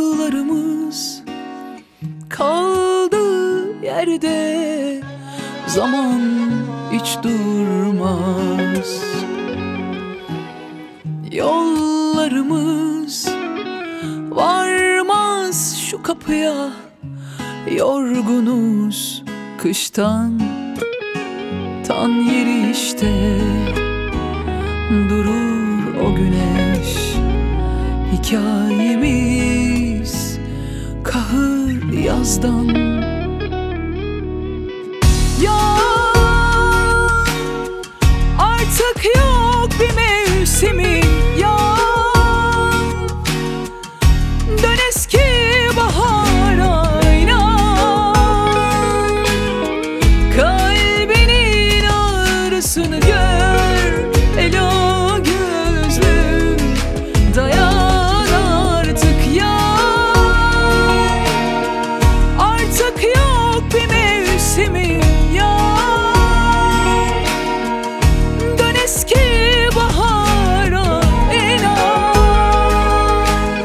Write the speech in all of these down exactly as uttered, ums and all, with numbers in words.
Yollarımız kaldı yerde, zaman hiç durmaz. Yollarımız varmaz şu kapıya, yorgunuz kıştan. Tan yeri işte durur o güneş, hikayemiz kahır yazdan. Yaz artık yok bir mevsimi, yaz dön eski bahara inan. Kalbinin ağrısını gör elo gözlüm, dayan artık yaz. Artık yok bir mevsimi, yaz dön eski bahara inan.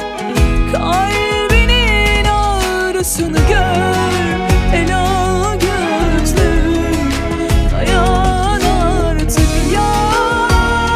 Kalbinin ağrısını gör ela gözlüm, dayan artık yaz.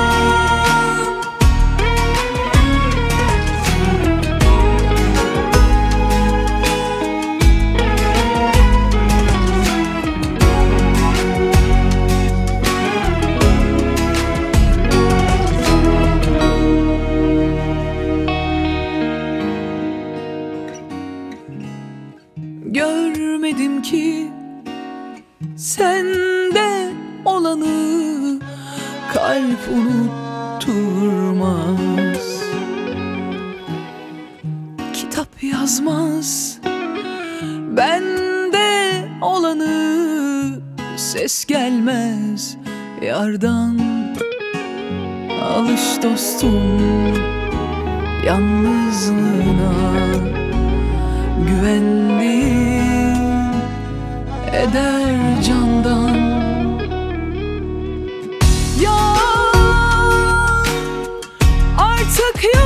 Görmedim ki sende olanı, kalp unutturmaz. Kitap yazmaz bende olanı, ses gelmez yardan. Alış dostum yalnızlığına, güvendiğim eder candan. Yaz artık